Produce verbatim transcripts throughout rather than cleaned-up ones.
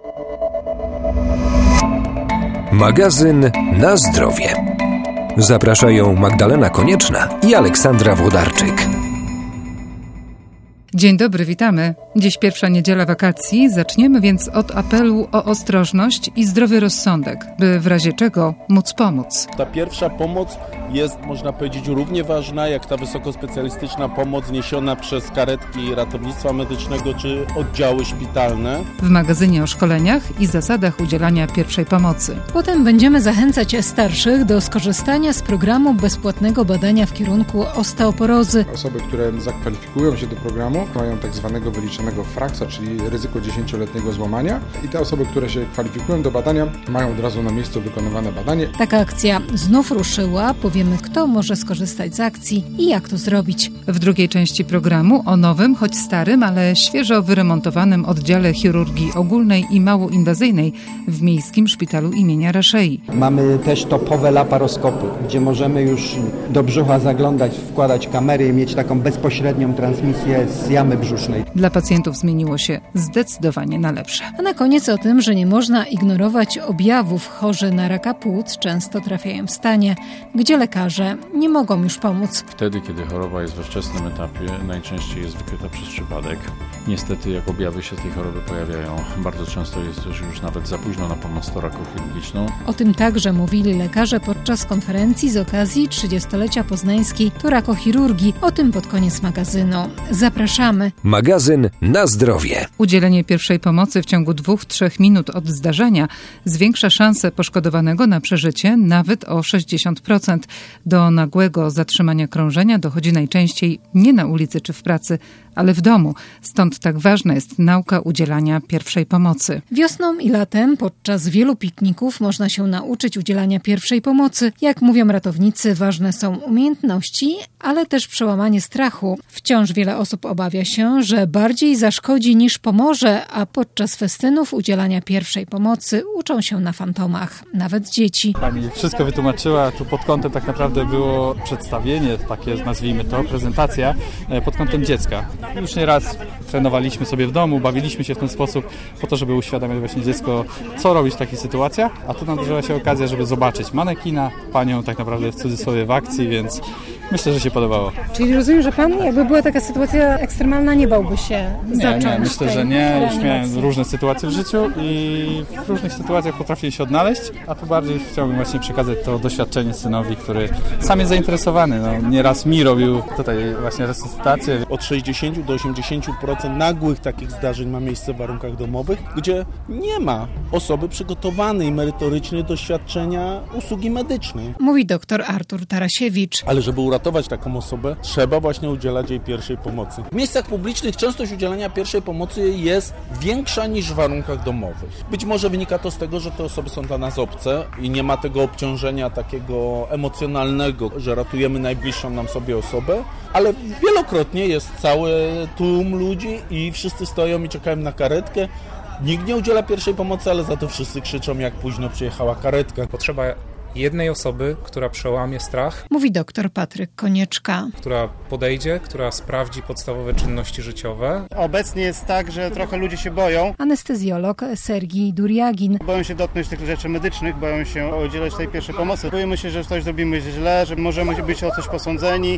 Magazyn Na zdrowie. Zapraszają Magdalena Konieczna i Aleksandra Włodarczyk. Dzień dobry, witamy. Dziś pierwsza niedziela wakacji. Zaczniemy więc od apelu o ostrożność i zdrowy rozsądek, by w razie czego móc pomóc. Ta pierwsza pomoc jest, można powiedzieć, równie ważna jak ta wysokospecjalistyczna pomoc niesiona przez karetki ratownictwa medycznego czy oddziały szpitalne. W magazynie o szkoleniach i zasadach udzielania pierwszej pomocy. Potem będziemy zachęcać starszych do skorzystania z programu bezpłatnego badania w kierunku osteoporozy. Osoby, które zakwalifikują się do programu, mają tak zwanego wyliczonego fraksa, czyli ryzyko dziesięcioletniego złamania, i te osoby, które się kwalifikują do badania, mają od razu na miejscu wykonywane badanie. Taka akcja znów ruszyła. Powiemy, kto może skorzystać z akcji i jak to zrobić. W drugiej części programu o nowym, choć starym, ale świeżo wyremontowanym oddziale chirurgii ogólnej i mało inwazyjnej w Miejskim Szpitalu imienia Raszei. Mamy też topowe laparoskopy, gdzie możemy już do brzucha zaglądać, wkładać kamery i mieć taką bezpośrednią transmisję z jamy brzusznej. Dla pacjentów zmieniło się zdecydowanie na lepsze. A na koniec o tym, że nie można ignorować objawów. Chorzy na raka płuc często trafiają w stanie, gdzie lekarze nie mogą już pomóc. Wtedy, kiedy choroba jest we wczesnym etapie, najczęściej jest wykryta przez przypadek. Niestety, jak objawy się tej choroby pojawiają, bardzo często jest też już nawet za późno na pomoc torakochirurgiczną. O tym także mówili lekarze podczas konferencji z okazji trzydziestolecia poznańskiej torakochirurgii. O tym pod koniec magazynu. Zapraszamy. Magazyn Na zdrowie. Udzielenie pierwszej pomocy w ciągu dwóch, trzech minut od zdarzenia zwiększa szanse poszkodowanego na przeżycie nawet o sześćdziesiąt procent. Do nagłego zatrzymania krążenia dochodzi najczęściej nie na ulicy czy w pracy, ale w domu. Stąd tak ważna jest nauka udzielania pierwszej pomocy. Wiosną i latem podczas wielu pikników można się nauczyć udzielania pierwszej pomocy. Jak mówią ratownicy, ważne są umiejętności, ale też przełamanie strachu. Wciąż wiele osób obawia się, że bardziej zaszkodzi niż pomoże, a podczas festynów udzielania pierwszej pomocy uczą się na fantomach, nawet dzieci. Pani wszystko wytłumaczyła, tu pod kątem tak naprawdę było przedstawienie, takie nazwijmy to, prezentacja pod kątem dziecka. Już nieraz trenowaliśmy sobie w domu, bawiliśmy się w ten sposób po to, żeby uświadamiać właśnie dziecko, co robić w takich sytuacjach, a tu nadarzyła się okazja, żeby zobaczyć manekina, panią tak naprawdę w cudzysłowie w akcji, więc myślę, że się podobało. Czyli rozumiem, że pan, jakby była taka sytuacja ekstremalna, nie bałby się nie, zacząć? Nie, myślę, że nie. Już miałem emocji. różne sytuacje w życiu i w różnych sytuacjach potrafię się odnaleźć, a tu bardziej chciałbym właśnie przekazać to doświadczenie synowi, który sam jest zainteresowany. No, nieraz mi robił tutaj właśnie resuscytację. Od sześćdziesiąt do osiemdziesięciu procent nagłych takich zdarzeń ma miejsce w warunkach domowych, gdzie nie ma osoby przygotowanej merytorycznie do świadczenia usługi medycznej. Mówi dr Artur Tarasiewicz. Ale żeby uratować taką osobę, trzeba właśnie udzielać jej pierwszej pomocy. W miejscach publicznych częstość udzielania pierwszej pomocy jest większa niż w warunkach domowych. Być może wynika to z tego, że te osoby są dla nas obce i nie ma tego obciążenia takiego emocjonalnego, że ratujemy najbliższą nam sobie osobę, ale wielokrotnie jest cały tłum ludzi i wszyscy stoją i czekają na karetkę. Nikt nie udziela pierwszej pomocy, ale za to wszyscy krzyczą, jak późno przyjechała karetka. Potrzeba jednej osoby, która przełamie strach. Mówi dr Patryk Konieczka. Która podejdzie, która sprawdzi podstawowe czynności życiowe. Obecnie jest tak, że trochę ludzie się boją. Anestezjolog Sergij Duriagin. Boją się dotknąć tych rzeczy medycznych, boją się udzielać tej pierwszej pomocy. Boimy się, że coś zrobimy źle, że możemy być o coś posądzeni,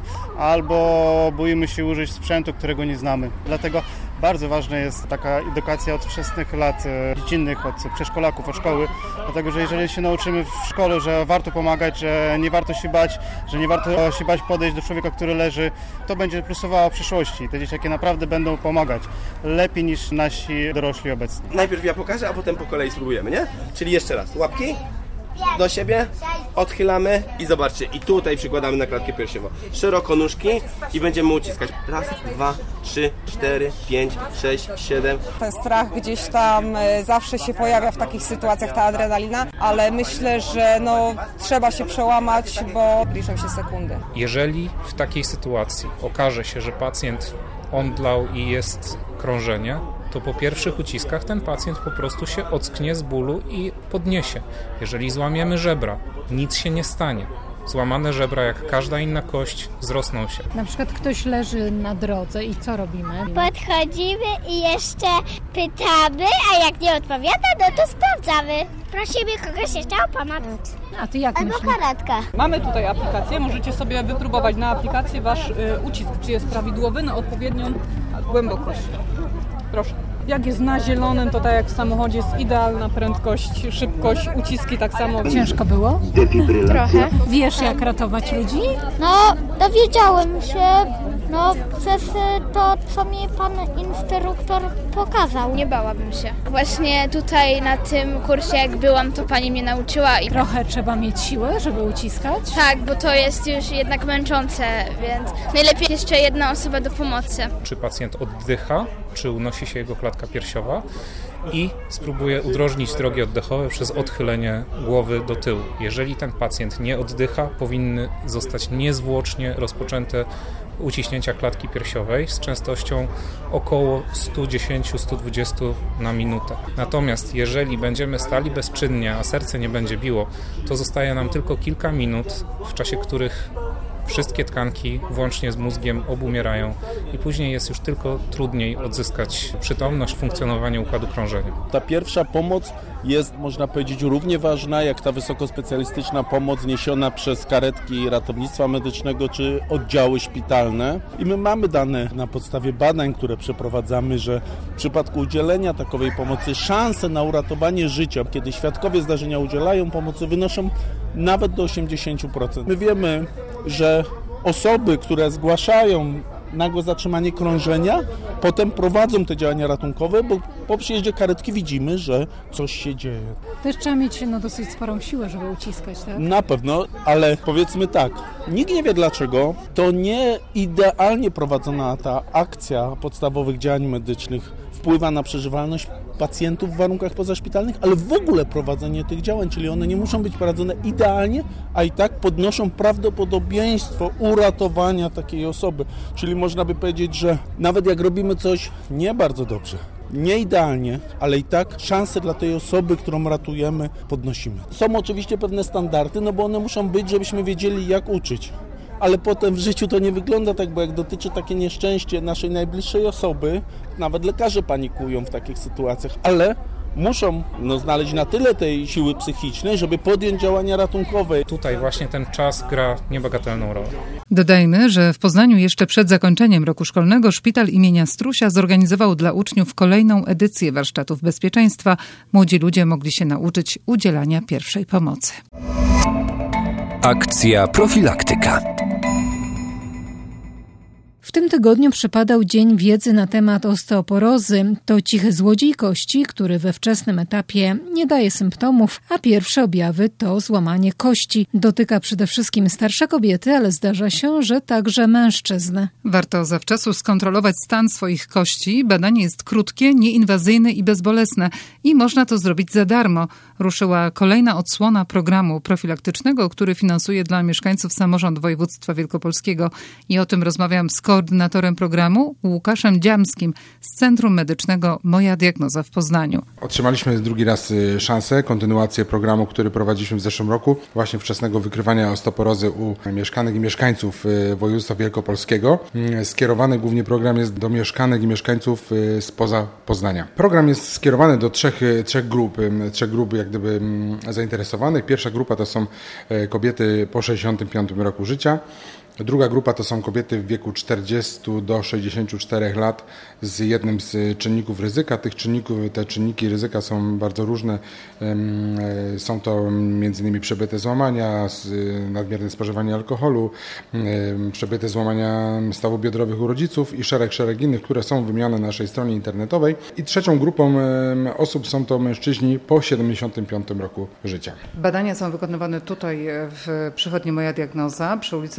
albo boimy się użyć sprzętu, którego nie znamy. Dlatego bardzo ważna jest taka edukacja od wczesnych lat dziecinnych, od przedszkolaków, od szkoły. Dlatego, że jeżeli się nauczymy w szkole, że warto pomagać, że nie warto się bać, że nie warto się bać podejść do człowieka, który leży, to będzie plusowało w przyszłości. Te dzieciaki naprawdę będą pomagać lepiej niż nasi dorośli obecni. Najpierw ja pokażę, a potem po kolei spróbujemy, nie? Czyli jeszcze raz, łapki do siebie, odchylamy i zobaczcie, i tutaj przykładamy na klatkę piersiową. Szeroko nóżki i będziemy uciskać. Raz, dwa, trzy, cztery, pięć, sześć, siedem. Ten strach gdzieś tam zawsze się pojawia w takich sytuacjach, ta adrenalina, ale myślę, że no, trzeba się przełamać, bo liczą się sekundy. Jeżeli w takiej sytuacji okaże się, że pacjent omdlał i jest krążenie, to po pierwszych uciskach ten pacjent po prostu się ocknie z bólu i podniesie. Jeżeli złamiemy żebra, nic się nie stanie. Złamane żebra, jak każda inna kość, zrosną się. Na przykład ktoś leży na drodze i co robimy? Podchodzimy i jeszcze pytamy, a jak nie odpowiada, no to sprawdzamy. Prosimy kogoś jeszcze o pomoc. A ty jak Albo myślisz? karetka. Mamy tutaj aplikację, możecie sobie wypróbować na aplikacji wasz y, ucisk, czy jest prawidłowy na odpowiednią głębokość. Proszę. Jak jest na zielonym, to tak jak w samochodzie jest idealna prędkość, szybkość, uciski tak samo. Ciężko było? Trochę. Wiesz, jak ratować ludzi? No, dowiedziałem się, no, przez to, co mi pan instruktor pokazał. Nie bałabym się. Właśnie tutaj na tym kursie, jak byłam, to pani mnie nauczyła. I Trochę trzeba mieć siłę, żeby uciskać? tak, bo to jest już jednak męczące, więc najlepiej jeszcze jedna osoba do pomocy. Czy pacjent oddycha, czy unosi się jego klatka piersiowa i spróbuję udrożnić drogi oddechowe przez odchylenie głowy do tyłu. Jeżeli ten pacjent nie oddycha, powinny zostać niezwłocznie rozpoczęte uciśnięcia klatki piersiowej z częstością około sto dziesięć do stu dwudziestu na minutę. Natomiast jeżeli będziemy stali bezczynnie, a serce nie będzie biło, to zostaje nam tylko kilka minut, w czasie których wszystkie tkanki, włącznie z mózgiem, obumierają i później jest już tylko trudniej odzyskać przytomność, funkcjonowanie układu krążenia. Ta pierwsza pomoc jest, można powiedzieć, równie ważna jak ta wysokospecjalistyczna pomoc niesiona przez karetki ratownictwa medycznego czy oddziały szpitalne. I my mamy dane na podstawie badań, które przeprowadzamy, że w przypadku udzielenia takowej pomocy szanse na uratowanie życia, kiedy świadkowie zdarzenia udzielają pomocy, wynoszą nawet do osiemdziesiąt procent. My wiemy, że osoby, które zgłaszają nagłe zatrzymanie krążenia, potem prowadzą te działania ratunkowe, bo po przyjeździe karetki widzimy, że coś się dzieje. Też trzeba mieć no, dosyć sporą siłę, żeby uciskać, tak? Na pewno, ale powiedzmy tak, nikt nie wie dlaczego, to nie idealnie prowadzona ta akcja podstawowych działań medycznych wpływa na przeżywalność pacjentów w warunkach pozaszpitalnych, ale w ogóle prowadzenie tych działań, czyli one nie muszą być prowadzone idealnie, a i tak podnoszą prawdopodobieństwo uratowania takiej osoby. Czyli można by powiedzieć, że nawet jak robimy coś nie bardzo dobrze, nie idealnie, ale i tak szanse dla tej osoby, którą ratujemy, podnosimy. Są oczywiście pewne standardy, no bo one muszą być, żebyśmy wiedzieli, jak uczyć. Ale potem w życiu to nie wygląda tak, bo jak dotyczy takie nieszczęście naszej najbliższej osoby, nawet lekarze panikują w takich sytuacjach, ale muszą no, znaleźć na tyle tej siły psychicznej, żeby podjąć działania ratunkowe. Tutaj właśnie ten czas gra niebagatelną rolę. Dodajmy, że w Poznaniu jeszcze przed zakończeniem roku szkolnego szpital imienia Strusia zorganizował dla uczniów kolejną edycję warsztatów bezpieczeństwa. Młodzi ludzie mogli się nauczyć udzielania pierwszej pomocy. Akcja profilaktyka. W tym tygodniu przypadał Dzień Wiedzy na temat osteoporozy. To cichy złodziej kości, który we wczesnym etapie nie daje symptomów, a pierwsze objawy to złamanie kości. Dotyka przede wszystkim starsze kobiety, ale zdarza się, że także mężczyzn. Warto zawczasu skontrolować stan swoich kości. Badanie jest krótkie, nieinwazyjne i bezbolesne i można to zrobić za darmo. Ruszyła kolejna odsłona programu profilaktycznego, który finansuje dla mieszkańców samorząd województwa wielkopolskiego. I o tym rozmawiam z koordynatorem programu Łukaszem Dziamskim z Centrum Medycznego Moja Diagnoza w Poznaniu. Otrzymaliśmy drugi raz szansę, kontynuację programu, który prowadziliśmy w zeszłym roku, właśnie wczesnego wykrywania osteoporozy u mieszkanek i mieszkańców województwa wielkopolskiego. Skierowany głównie program jest do mieszkanek i mieszkańców spoza Poznania. Program jest skierowany do trzech, trzech grup, trzech grup jak gdyby zainteresowanych. Pierwsza grupa to są kobiety po sześćdziesiątym piątym roku życia. Druga grupa to są kobiety w wieku czterdziestu do sześćdziesięciu czterech lat z jednym z czynników ryzyka. Tych czynników, te czynniki ryzyka są bardzo różne. Są to między innymi przebyte złamania, nadmierne spożywanie alkoholu, przebyte złamania stawów biodrowych u rodziców i szereg, szereg innych, które są wymienione na naszej stronie internetowej. I trzecią grupą osób są to mężczyźni po siedemdziesiątym piątym roku życia. Badania są wykonywane tutaj w przychodni Moja Diagnoza przy ulicy Dąbrowskiego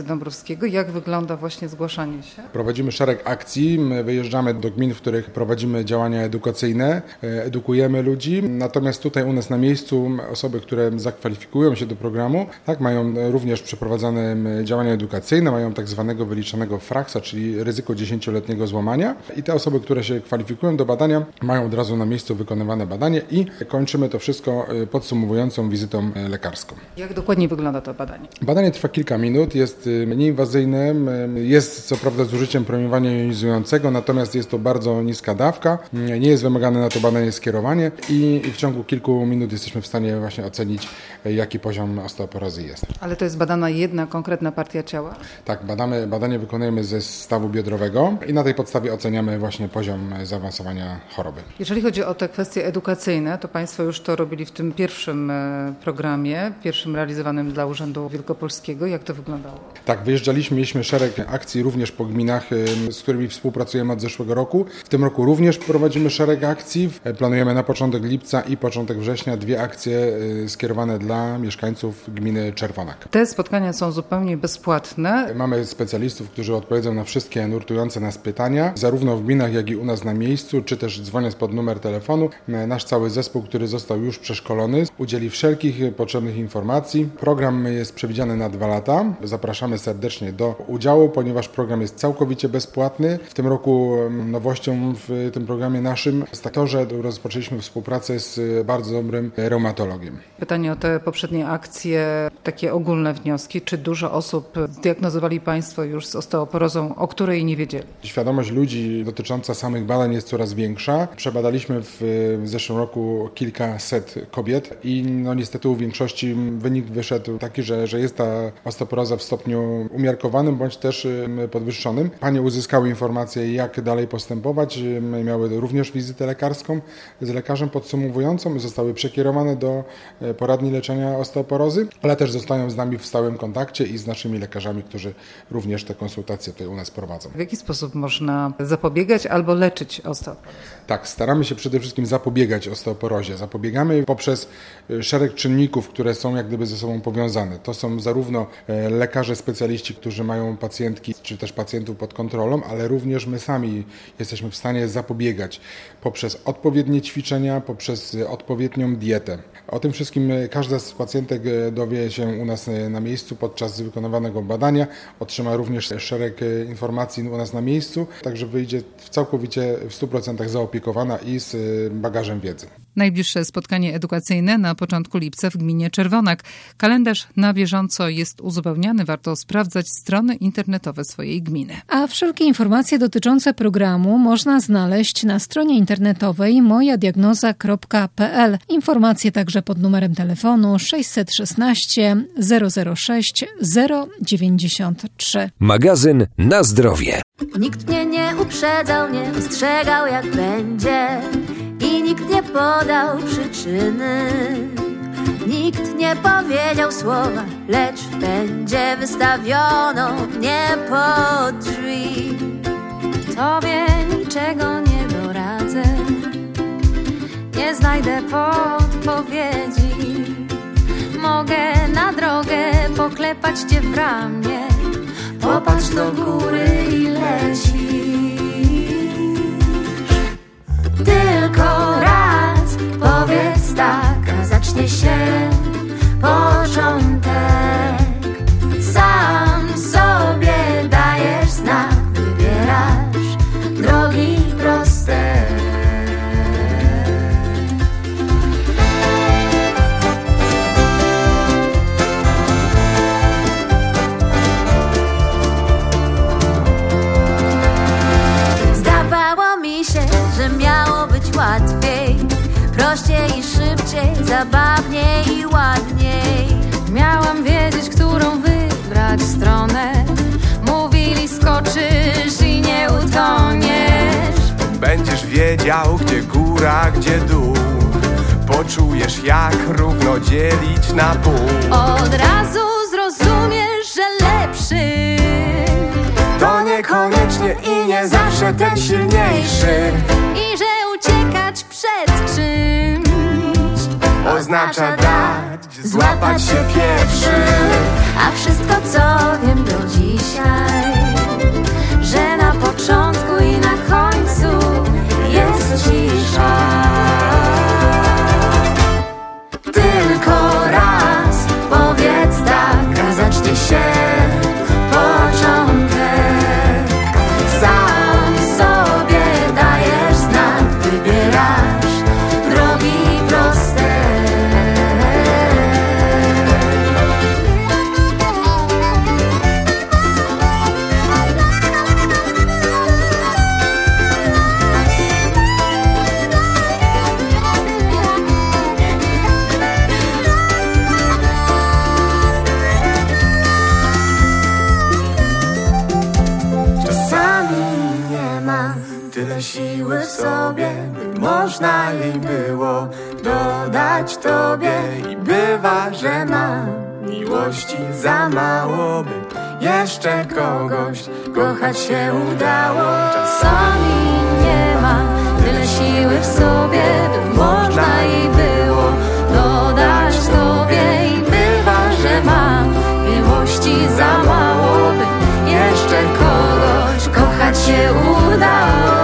Wielkopolskiego. Jak wygląda właśnie zgłaszanie się? Prowadzimy szereg akcji, my wyjeżdżamy do gmin, w których prowadzimy działania edukacyjne, edukujemy ludzi, natomiast tutaj u nas na miejscu osoby, które zakwalifikują się do programu, tak, mają również przeprowadzane działania edukacyjne, mają tak zwanego wyliczonego fraksa, czyli ryzyko dziesięcioletniego złamania i te osoby, które się kwalifikują do badania, mają od razu na miejscu wykonywane badanie i kończymy to wszystko podsumowującą wizytą lekarską. Jak dokładnie wygląda to badanie? Badanie trwa kilka minut, jest nieinwazyjne, jest co prawda z użyciem promieniowania jonizującego, natomiast jest to bardzo niska dawka, nie jest wymagane na to badanie skierowanie i w ciągu kilku minut jesteśmy w stanie właśnie ocenić, jaki poziom osteoporozy jest. Ale to jest badana jedna konkretna partia ciała? Tak, badamy, badanie wykonujemy ze stawu biodrowego i na tej podstawie oceniamy właśnie poziom zaawansowania choroby. Jeżeli chodzi o te kwestie edukacyjne, to Państwo już to robili w tym pierwszym programie, pierwszym realizowanym dla Urzędu Wielkopolskiego. Jak to wyglądało? Tak, wyjeżdżaliśmy, mieliśmy szereg akcji również po gminach, z którymi współpracujemy od zeszłego roku. W tym roku również prowadzimy szereg akcji. Planujemy na początek lipca i początek września dwie akcje skierowane dla mieszkańców gminy Czerwonak. Te spotkania są zupełnie bezpłatne. Mamy specjalistów, którzy odpowiedzą na wszystkie nurtujące nas pytania, zarówno w gminach, jak i u nas na miejscu, czy też dzwoniąc pod numer telefonu. Nasz cały zespół, który został już przeszkolony, udzieli wszelkich potrzebnych informacji. Program jest przewidziany na dwa lata. Zapraszamy serdecznie do udziału, ponieważ program jest całkowicie bezpłatny. W tym roku nowością w tym programie naszym jest to, że rozpoczęliśmy współpracę z bardzo dobrym reumatologiem. Pytanie o te poprzednie akcje, takie ogólne wnioski. Czy dużo osób zdiagnozowali Państwo już z osteoporozą, o której nie wiedzieli? Świadomość ludzi dotycząca samych badań jest coraz większa. Przebadaliśmy w, w zeszłym roku kilkaset kobiet i no niestety u większości wynik wyszedł taki, że, że jest ta osteoporoza w stopniu umiarkowanym bądź też podwyższonym. Panie uzyskały informacje, jak dalej postępować. Miały również wizytę lekarską z lekarzem podsumowującą. Zostały przekierowane do poradni leczenia osteoporozy, ale też zostają z nami w stałym kontakcie i z naszymi lekarzami, którzy również te konsultacje tutaj u nas prowadzą. W jaki sposób można zapobiegać albo leczyć osteoporozę? Tak, staramy się przede wszystkim zapobiegać osteoporozie. Zapobiegamy poprzez szereg czynników, które są jak gdyby ze sobą powiązane. To są zarówno lekarze, specjaliści, którzy mają pacjentki czy też pacjentów pod kontrolą, ale również my sami jesteśmy w stanie zapobiegać poprzez odpowiednie ćwiczenia, poprzez odpowiednią dietę. O tym wszystkim każda z pacjentek dowie się u nas na miejscu podczas wykonywanego badania. Otrzyma również szereg informacji u nas na miejscu, także wyjdzie w całkowicie w stu procentach zaopiekowana i z bagażem wiedzy. Najbliższe spotkanie edukacyjne na początku lipca w gminie Czerwonak. Kalendarz na bieżąco jest uzupełniany. Warto sprawdzać strony internetowe swojej gminy. A wszelkie informacje dotyczące programu można znaleźć na stronie internetowej moja diagnoza kropka p l. Informacje także pod numerem telefonu sześćset szesnaście zero zero sześć zero dziewięćdziesiąt trzy. Magazyn Na Zdrowie. Nikt mnie nie uprzedzał, nie ostrzegał jak będzie i nikt nie podał przyczyny. Nikt nie powiedział słowa, lecz w pędzie wystawiono mnie pod drzwi. Tobie niczego nie doradzę, nie znajdę podpowiedzi. Mogę na drogę poklepać cię w ramię, popatrz do góry i lecisz. Tylko raz powiedz tak, a zacznie się początek. Sam sobie dajesz znak, wybierasz drogi proste. Zdawało mi się, że miało być łatwiej, prościej i szybciej, zabawniej i ładniej. Miałam wiedzieć, którą wybrać stronę. Mówili, skoczysz i nie utoniesz. Będziesz wiedział, gdzie góra, gdzie dół. Poczujesz, jak równo dzielić na pół. Od razu zrozumiesz, że lepszy to niekoniecznie i nie zawsze ten silniejszy. I że uciekać przed czymś oznacza dać, złapać się pierwszy. A wszystko co wiem do dzisiaj, że na początku i na końcu jest cisza. Tylko raz powiedz tak, a zacznie się początek. Sam sobie dajesz znak, wybierasz drogi proste. Tyle siły w sobie, by można jej było dodać tobie. I bywa, że mam miłości za mało, by jeszcze kogoś kochać się udało. Czasami nie mam tyle siły w sobie, by można jej było dodać tobie. I bywa, że mam miłości za mało, by jeszcze kogoś kochać się udało.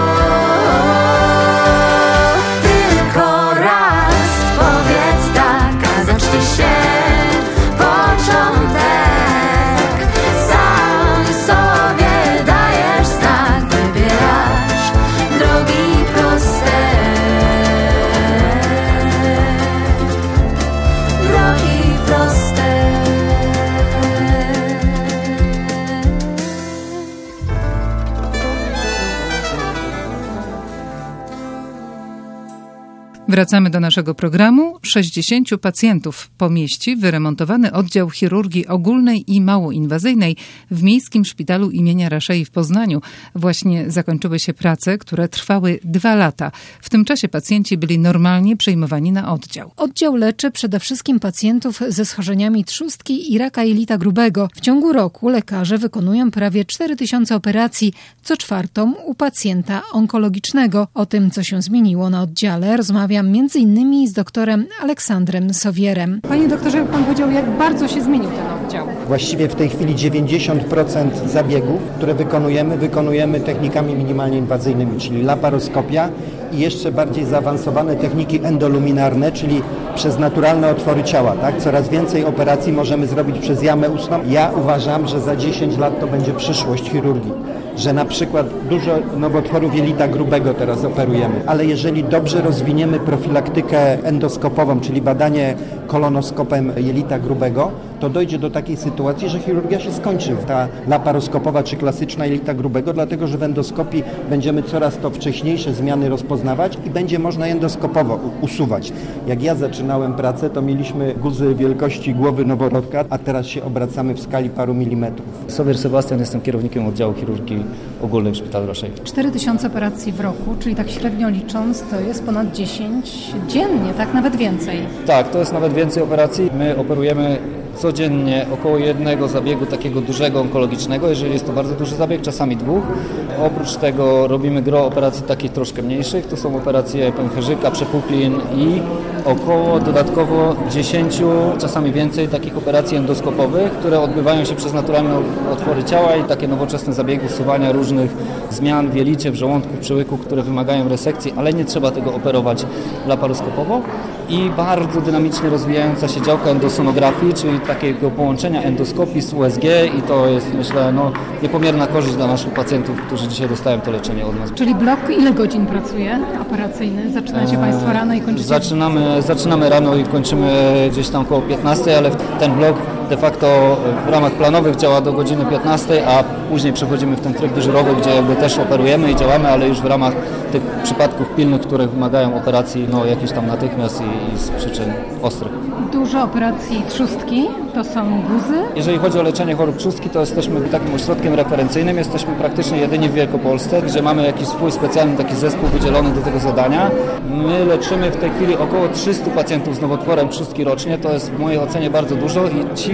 Wracamy do naszego programu. sześćdziesięciu pacjentów pomieści wyremontowany oddział chirurgii ogólnej i małoinwazyjnej w Miejskim Szpitalu imienia Raszei w Poznaniu. Właśnie zakończyły się prace, które trwały dwa lata. W tym czasie pacjenci byli normalnie przyjmowani na oddział. Oddział leczy przede wszystkim pacjentów ze schorzeniami trzustki i raka jelita grubego. W ciągu roku lekarze wykonują prawie cztery tysiące operacji, co czwartą u pacjenta onkologicznego. O tym, co się zmieniło na oddziale, rozmawiam między innymi z doktorem Aleksandrem Sowierem. Panie doktorze, pan powiedział, jak bardzo się zmienił ten oddział? Właściwie w tej chwili dziewięćdziesiąt procent zabiegów, które wykonujemy, wykonujemy technikami minimalnie inwazyjnymi, czyli laparoskopia i jeszcze bardziej zaawansowane techniki endoluminarne, czyli przez naturalne otwory ciała. Tak? Coraz więcej operacji możemy zrobić przez jamę ustną. Ja uważam, że za dziesięć lat to będzie przyszłość chirurgii, że na przykład dużo nowotworów jelita grubego teraz operujemy, ale jeżeli dobrze rozwiniemy profilaktykę endoskopową, czyli badanie kolonoskopem jelita grubego, to dojdzie do takiej sytuacji, że chirurgia się skończy, ta laparoskopowa czy klasyczna jelita grubego, dlatego że w endoskopii będziemy coraz to wcześniejsze zmiany rozpoznawać i będzie można endoskopowo usuwać. Jak ja zaczynałem pracę, to mieliśmy guzy wielkości głowy noworodka, a teraz się obracamy w skali paru milimetrów. Sowier Sebastian, jestem kierownikiem oddziału chirurgii ogólnej w Szpitalu Raszei. cztery tysiące operacji w roku, czyli tak średnio licząc, to jest ponad dziesięć dziennie, tak? Nawet więcej. Tak, to jest nawet więcej operacji. My operujemy codziennie około jednego zabiegu takiego dużego onkologicznego, jeżeli jest to bardzo duży zabieg, czasami dwóch. Oprócz tego robimy gro operacji takich troszkę mniejszych, to są operacje pęcherzyka, przepuklin i około dodatkowo dziesięciu, czasami więcej takich operacji endoskopowych, które odbywają się przez naturalne otwory ciała i takie nowoczesne zabiegi usuwania różnych zmian w jelicie, w żołądku, w przełyku, które wymagają resekcji, ale nie trzeba tego operować laparoskopowo. I bardzo dynamicznie rozwijająca się działka endosonografii, czyli takiego połączenia endoskopii z U S G i to jest, myślę, no, niepomierna korzyść dla naszych pacjentów, którzy dzisiaj dostają to leczenie od nas. Czyli blok ile godzin pracuje operacyjny? Zaczynacie eee, Państwo rano i kończycie? Zaczynamy, zaczynamy rano i kończymy gdzieś tam koło piętnastej, ale ten blok de facto w ramach planowych działa do godziny piętnastej, a później przechodzimy w ten tryb dyżurowy, gdzie jakby też operujemy i działamy, ale już w ramach tych przypadków pilnych, które wymagają operacji, no jakieś tam natychmiast i, i z przyczyn ostrych. Dużo operacji trzustki, to są guzy? Jeżeli chodzi o leczenie chorób trzustki, to jesteśmy takim ośrodkiem referencyjnym, jesteśmy praktycznie jedyni w Wielkopolsce, gdzie mamy jakiś swój specjalny taki zespół wydzielony do tego zadania. My leczymy w tej chwili około trzystu pacjentów z nowotworem trzustki rocznie, to jest w mojej ocenie bardzo dużo i ci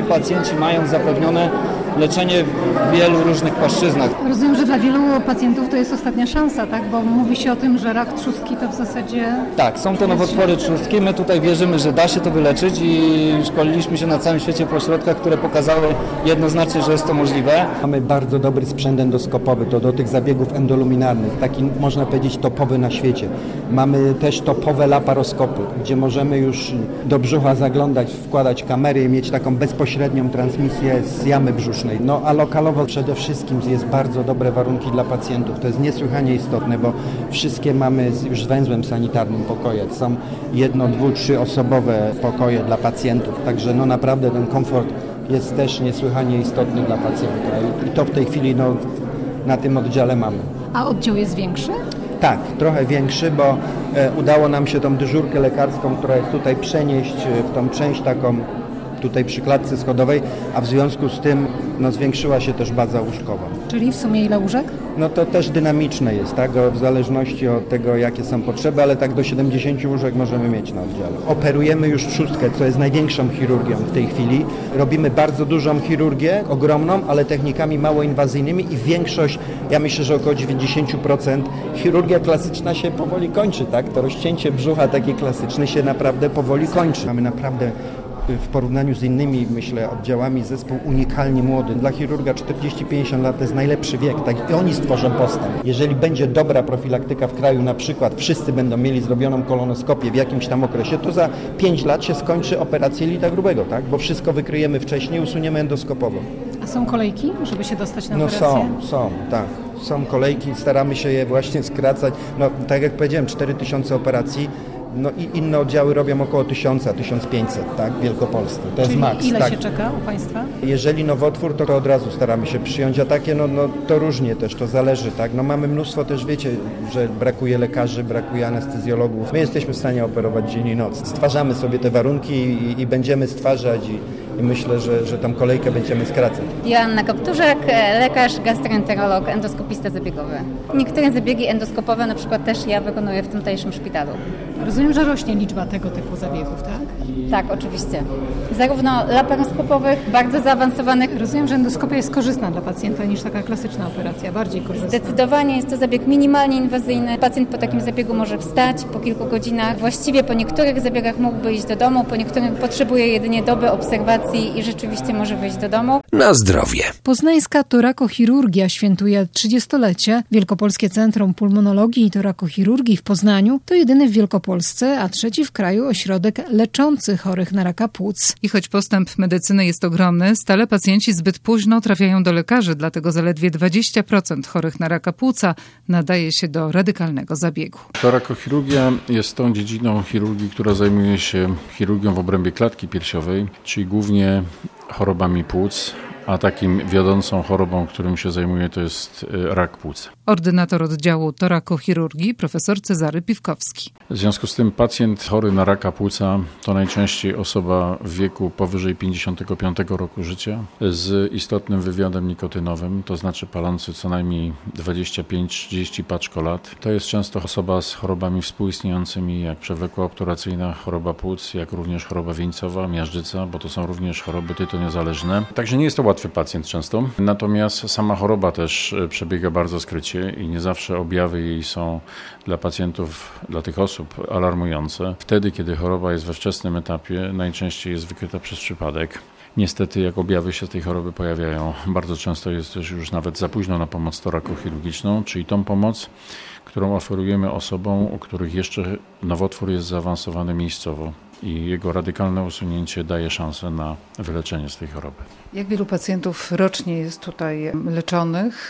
pacjenci mają zapewnione leczenie w wielu różnych płaszczyznach. Rozumiem, że dla wielu pacjentów to jest ostatnia szansa, tak? Bo mówi się o tym, że rak trzustki to w zasadzie... Tak, są to nowotwory trzustki. My tutaj wierzymy, że da się to wyleczyć i szkoliliśmy się na całym świecie w ośrodkach, które pokazały jednoznacznie, że jest to możliwe. Mamy bardzo dobry sprzęt endoskopowy, to do tych zabiegów endoluminarnych, taki można powiedzieć topowy na świecie. Mamy też topowe laparoskopy, gdzie możemy już do brzucha zaglądać, wkładać kamery i mieć taką bezpośrednią transmisję z jamy brzusznej. No a lokalowo przede wszystkim jest bardzo dobre warunki dla pacjentów. To jest niesłychanie istotne, bo wszystkie mamy już z węzłem sanitarnym pokoje. Są jedno, dwu, trzy osobowe pokoje dla pacjentów. Także no naprawdę ten komfort jest też niesłychanie istotny dla pacjenta. I to w tej chwili no, na tym oddziale mamy. A oddział jest większy? Tak, trochę większy, bo e, udało nam się tą dyżurkę lekarską, która jest tutaj, przenieść w tą część taką tutaj przy klatce schodowej, a w związku z tym no, zwiększyła się też baza łóżkowa. Czyli w sumie ile łóżek? No to też dynamiczne jest, tak? W zależności od tego, jakie są potrzeby, ale tak do siedemdziesiąt łóżek możemy mieć na oddziale. Operujemy już trzustkę, co jest największą chirurgią w tej chwili. Robimy bardzo dużą chirurgię, ogromną, ale technikami mało inwazyjnymi i większość, ja myślę, że około dziewięćdziesiąt procent chirurgia klasyczna się powoli kończy, tak? To rozcięcie brzucha takie klasyczne się naprawdę powoli kończy. Mamy naprawdę w porównaniu z innymi, myślę, oddziałami zespół unikalnie młody. Dla chirurga czterdzieści pięćdziesiąt lat to jest najlepszy wiek, tak? I oni stworzą postęp. Jeżeli będzie dobra profilaktyka w kraju, na przykład wszyscy będą mieli zrobioną kolonoskopię w jakimś tam okresie, to za pięć lat się skończy operacja jelita grubego, tak? Bo wszystko wykryjemy wcześniej, usuniemy endoskopowo. A są kolejki, żeby się dostać na no operację? No są, są, tak. Są kolejki, staramy się je właśnie skracać. No tak jak powiedziałem, cztery tysiące operacji. No i inne oddziały robią około tysiąc, tysiąc pięćset, tak, w Wielkopolsce. To Czyli jest maks. ile tak. się czeka u Państwa? Jeżeli nowotwór, to, to od razu staramy się przyjąć, a takie, no, no to różnie też, to zależy, tak. No mamy mnóstwo też, wiecie, że brakuje lekarzy, brakuje anestezjologów. My jesteśmy w stanie operować dzień i noc. Stwarzamy sobie te warunki i, i będziemy stwarzać i, i myślę, że, że tą kolejkę będziemy skracać. Joanna Kopturzak, lekarz, gastroenterolog, endoskopista zabiegowy. Niektóre zabiegi endoskopowe na przykład też ja wykonuję w tamtejszym szpitalu. Rozumiem, że rośnie liczba tego typu zabiegów, tak? Tak, oczywiście. Zarówno laparoskopowych, bardzo zaawansowanych. Rozumiem, że endoskopia jest korzystna dla pacjenta niż taka klasyczna operacja, bardziej korzystna. Zdecydowanie jest to zabieg minimalnie inwazyjny. Pacjent po takim zabiegu może wstać po kilku godzinach. Właściwie po niektórych zabiegach mógłby iść do domu, po niektórych potrzebuje jedynie doby obserwacji i rzeczywiście może wyjść do domu. Na zdrowie. Poznańska torakochirurgia świętuje trzydziestolecie. Wielkopolskie Centrum Pulmonologii i Torakochirurgii w Poznaniu to jedyny w Wielkopolsce, a trzeci w kraju ośrodek leczący chorych na raka płuc. I choć postęp medycyny jest ogromny, stale pacjenci zbyt późno trafiają do lekarzy, dlatego zaledwie dwadzieścia procent chorych na raka płuca nadaje się do radykalnego zabiegu. Torakochirurgia jest tą dziedziną chirurgii, która zajmuje się chirurgią w obrębie klatki piersiowej, czyli głównie chorobami płuc, a takim wiodącą chorobą, którym się zajmuje, to jest rak płuc. Ordynator oddziału torakochirurgii profesor Cezary Piwkowski. W związku z tym pacjent chory na raka płuca to najczęściej osoba w wieku powyżej pięćdziesiątego piątego roku życia z istotnym wywiadem nikotynowym, to znaczy palący co najmniej dwadzieścia pięć trzydzieści paczko lat. To jest często osoba z chorobami współistniejącymi jak przewlekła obturacyjna, choroba płuc, jak również choroba wieńcowa, miażdżyca, bo to są również choroby tytoniozależne. Także nie jest to łatwy pacjent często, natomiast sama choroba też przebiega bardzo skrycie i nie zawsze objawy jej są dla pacjentów, dla tych osób alarmujące. Wtedy, kiedy choroba jest we wczesnym etapie, najczęściej jest wykryta przez przypadek. Niestety, jak objawy się tej choroby pojawiają, bardzo często jest też już nawet za późno na pomoc torakochirurgiczną, czyli tą pomoc, którą oferujemy osobom, u których jeszcze nowotwór jest zaawansowany miejscowo i jego radykalne usunięcie daje szansę na wyleczenie z tej choroby. Jak wielu pacjentów rocznie jest tutaj leczonych?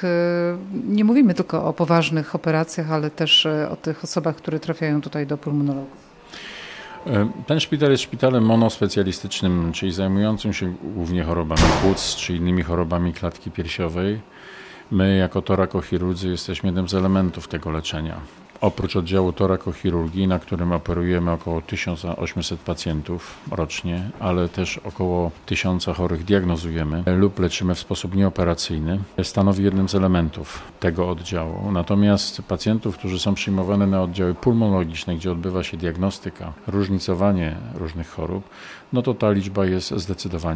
Nie mówimy tylko o poważnych operacjach, ale też o tych osobach, które trafiają tutaj do pulmonologów. Ten szpital jest szpitalem monospecjalistycznym, czyli zajmującym się głównie chorobami płuc czy innymi chorobami klatki piersiowej. My jako torakochirurdzy jesteśmy jednym z elementów tego leczenia. Oprócz oddziału torakochirurgii, na którym operujemy około tysiąc osiemset pacjentów rocznie, ale też około tysiąca chorych diagnozujemy lub leczymy w sposób nieoperacyjny, stanowi jednym z elementów tego oddziału. Natomiast pacjentów, którzy są przyjmowani na oddziały pulmonologiczne, gdzie odbywa się diagnostyka, różnicowanie różnych chorób, no to ta liczba jest zdecydowanie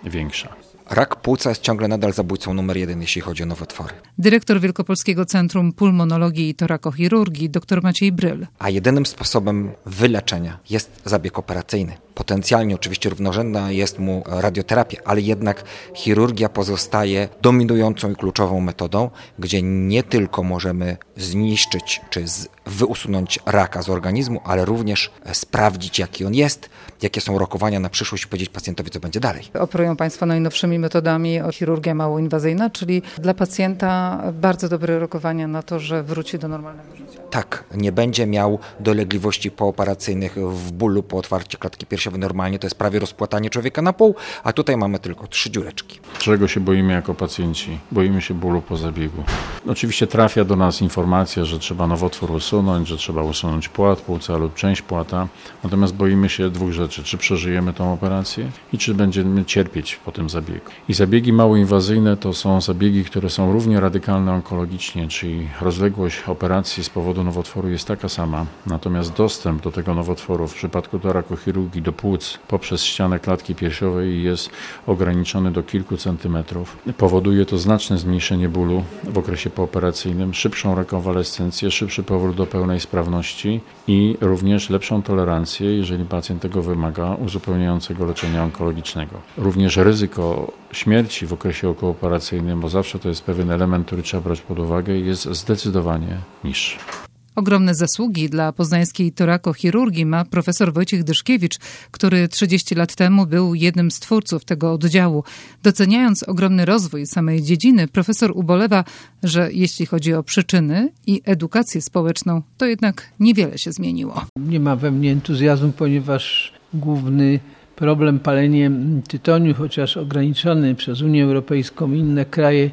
większa. Rak płuca jest ciągle nadal zabójcą numer jeden, jeśli chodzi o nowotwory. Dyrektor Wielkopolskiego Centrum Pulmonologii i Torakochirurgii dr Maciej Bryl. A jedynym sposobem wyleczenia jest zabieg operacyjny. Potencjalnie oczywiście równorzędna jest mu radioterapia, ale jednak chirurgia pozostaje dominującą i kluczową metodą, gdzie nie tylko możemy zniszczyć czy z, wyusunąć raka z organizmu, ale również sprawdzić, jaki on jest, jakie są rokowania na przyszłość i powiedzieć pacjentowi, co będzie dalej. Operują Państwo najnowszymi metodami chirurgia małoinwazyjna, czyli dla pacjenta bardzo dobre rokowania na to, że wróci do normalnego życia. Tak, nie będzie miał dolegliwości pooperacyjnych w bólu po otwarciu klatki piersiowej. Normalnie to jest prawie rozpłatanie człowieka na pół, a tutaj mamy tylko trzy dziureczki. Czego się boimy jako pacjenci? Boimy się bólu po zabiegu. Oczywiście trafia do nas informacja, że trzeba nowotwór usunąć, że trzeba usunąć płat płuca lub część płata, natomiast boimy się dwóch rzeczy. Czy przeżyjemy tą operację i czy będziemy cierpieć po tym zabiegu. I zabiegi małoinwazyjne to są zabiegi, które są równie radykalne onkologicznie, czyli rozległość operacji z powodu nowotworu jest taka sama, natomiast dostęp do tego nowotworu w przypadku torakochirurgii do płuc poprzez ścianę klatki piersiowej jest ograniczony do kilku centymetrów. Powoduje to znaczne zmniejszenie bólu w okresie pooperacyjnym, szybszą rekonwalescencję, szybszy powrót do pełnej sprawności i również lepszą tolerancję, jeżeli pacjent tego wymaga, uzupełniającego leczenia onkologicznego. Również ryzyko śmierci w okresie okołooperacyjnym, bo zawsze to jest pewien element, który trzeba brać pod uwagę, jest zdecydowanie niższy. Ogromne zasługi dla poznańskiej torakochirurgii ma profesor Wojciech Dyszkiewicz, który trzydzieści lat temu był jednym z twórców tego oddziału. Doceniając ogromny rozwój samej dziedziny, profesor ubolewa, że jeśli chodzi o przyczyny i edukację społeczną, to jednak niewiele się zmieniło. Nie ma we mnie entuzjazmu, ponieważ główny problem palenia tytoniu, chociaż ograniczony przez Unię Europejską i inne kraje,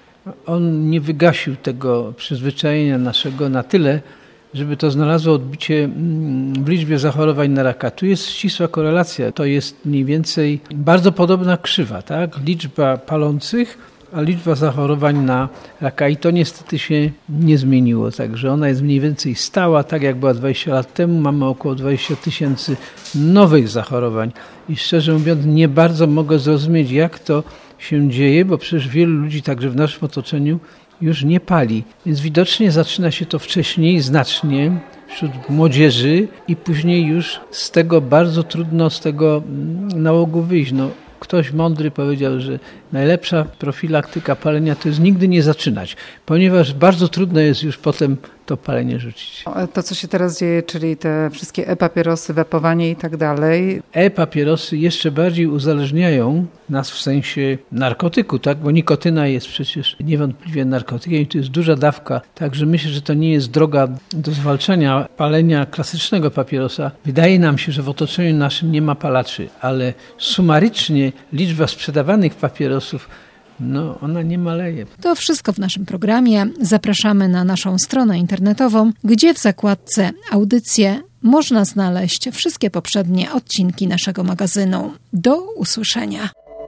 on nie wygasił tego przyzwyczajenia naszego na tyle, żeby to znalazło odbicie w liczbie zachorowań na raka. Tu jest ścisła korelacja. To jest mniej więcej bardzo podobna krzywa, tak? Liczba palących, a liczba zachorowań na raka. I to niestety się nie zmieniło. Także ona jest mniej więcej stała, tak jak była dwadzieścia lat temu. Mamy około dwadzieścia tysięcy nowych zachorowań. I szczerze mówiąc, nie bardzo mogę zrozumieć, jak to się dzieje, bo przecież wielu ludzi, także w naszym otoczeniu, już nie pali. Więc widocznie zaczyna się to wcześniej, znacznie, wśród młodzieży i później już z tego bardzo trudno z tego nałogu wyjść. No, ktoś mądry powiedział, że najlepsza profilaktyka palenia to jest nigdy nie zaczynać, ponieważ bardzo trudno jest już potem to palenie rzucić. To, co się teraz dzieje, czyli te wszystkie e-papierosy, wepowanie i tak dalej. E-papierosy jeszcze bardziej uzależniają nas w sensie narkotyku, tak? Bo nikotyna jest przecież niewątpliwie narkotykiem i to jest duża dawka. Także myślę, że to nie jest droga do zwalczania palenia klasycznego papierosa. Wydaje nam się, że w otoczeniu naszym nie ma palaczy, ale sumarycznie liczba sprzedawanych papierosów, no, ona nie maleje. To wszystko w naszym programie. Zapraszamy na naszą stronę internetową, gdzie w zakładce Audycje można znaleźć wszystkie poprzednie odcinki naszego magazynu. Do usłyszenia.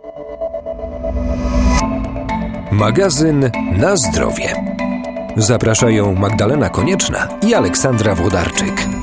Magazyn Na zdrowie. Zapraszają Magdalena Konieczna i Aleksandra Włodarczyk.